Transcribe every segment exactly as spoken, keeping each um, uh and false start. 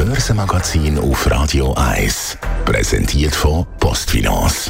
Börsenmagazin auf Radio eins. Präsentiert von Postfinance.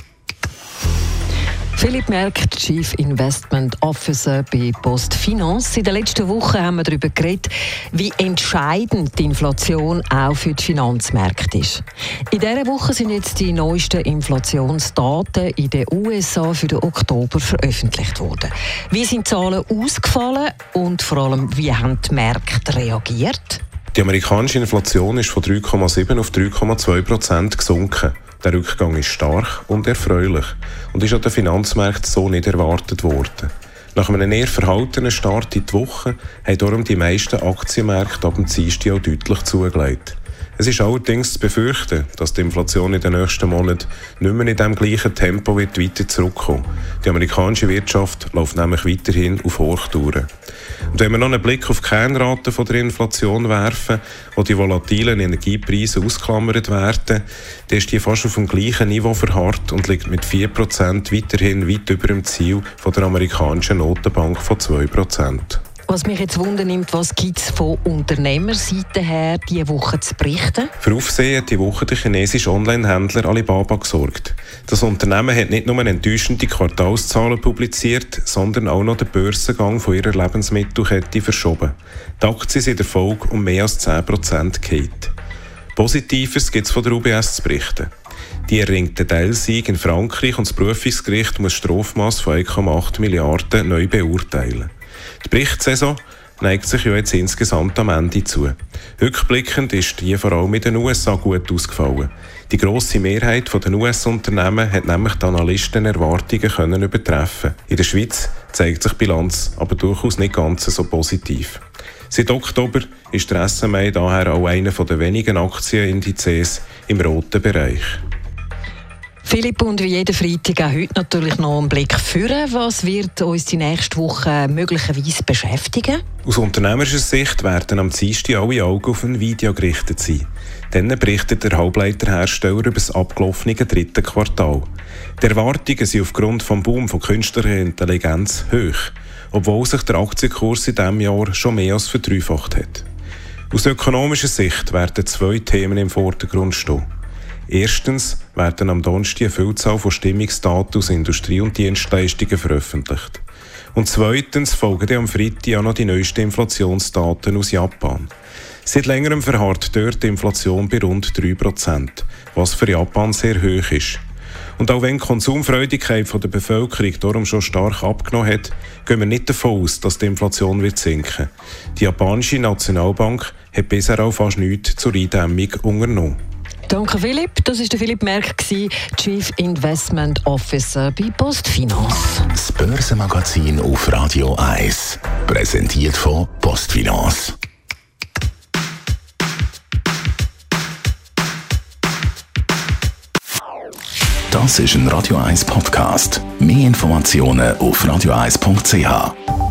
Philipp Merck, Chief Investment Officer bei Postfinance. In den letzten Wochen haben wir darüber geredet, wie entscheidend die Inflation auch für die Finanzmärkte ist. In dieser Woche sind jetzt die neuesten Inflationsdaten in den U S A für den Oktober veröffentlicht worden. Wie sind die Zahlen ausgefallen und vor allem, wie haben die Märkte reagiert? Die amerikanische Inflation ist von drei Komma sieben auf drei Komma zwei Prozent gesunken. Der Rückgang ist stark und erfreulich und ist an den Finanzmärkten so nicht erwartet worden. Nach einem eher verhaltenen Start in die Woche haben darum die meisten Aktienmärkte ab dem Dienstag auch deutlich zugelegt. Es ist allerdings zu befürchten, dass die Inflation in den nächsten Monaten nicht mehr in dem gleichen Tempo wird weiter zurückkommen. Die amerikanische Wirtschaft läuft nämlich weiterhin auf Hochtouren. Und wenn wir noch einen Blick auf die Kernrate von der Inflation werfen, wo die volatilen Energiepreise ausklammert werden, dann ist die fast auf dem gleichen Niveau verharrt und liegt mit vier Prozent weiterhin weit über dem Ziel von der amerikanischen Notenbank von zwei Prozent. Was mich jetzt wundernimmt, was gibt es von Unternehmerseite her diese Woche zu berichten? Für Aufsehen hat die Woche der chinesische Onlinehändler Alibaba gesorgt. Das Unternehmen hat nicht nur enttäuschende Quartalszahlen publiziert, sondern auch noch den Börsengang von ihrer Lebensmittelkette verschoben. Die Aktien sind in der Folge um mehr als zehn Prozent gefallen. Positives gibt es von der U B S zu berichten. Die erringt den Teilsieg in Frankreich und das Berufungsgericht muss Strafmaß von eins Komma acht Milliarden neu beurteilen. Die Berichtssaison neigt sich ja jetzt insgesamt am Ende zu. Rückblickend ist die vor allem in den U S A gut ausgefallen. Die grosse Mehrheit der U S-Unternehmen hat nämlich die Analystenerwartungen können übertreffen. In der Schweiz zeigt sich die Bilanz aber durchaus nicht ganz so positiv. Seit Oktober ist der S M I daher auch einer der wenigen Aktienindizes im roten Bereich. Philipp, und wie jeden Freitag auch heute natürlich noch einen Blick führen. Was wird uns die nächste Woche möglicherweise beschäftigen? Aus unternehmerischer Sicht werden am Dienstag alle Augen auf Nvidia gerichtet sein. Dann berichtet der Halbleiterhersteller über das abgelaufene dritte Quartal. Die Erwartungen sind aufgrund des Booms von künstlicher Intelligenz hoch, obwohl sich der Aktienkurs in diesem Jahr schon mehr als verdreifacht hat. Aus ökonomischer Sicht werden zwei Themen im Vordergrund stehen. Erstens werden am Donnerstag eine Vielzahl von Stimmungsdaten aus Industrie und Dienstleistungen veröffentlicht. Und zweitens folgen am Freitag auch noch die neuesten Inflationsdaten aus Japan. Seit längerem verharrt dort die Inflation bei rund drei Prozent, was für Japan sehr hoch ist. Und auch wenn die Konsumfreudigkeit der Bevölkerung darum schon stark abgenommen hat, gehen wir nicht davon aus, dass die Inflation wird sinken. Die japanische Nationalbank hat bisher auch fast nichts zur Eindämmung unternommen. Danke Philipp, das war der Philipp Merck, Chief Investment Officer bei Postfinance. Das Börsenmagazin auf Radio eins. Präsentiert von Postfinance. Das ist ein Radio eins Podcast. Mehr Informationen auf radio eins punkt c h.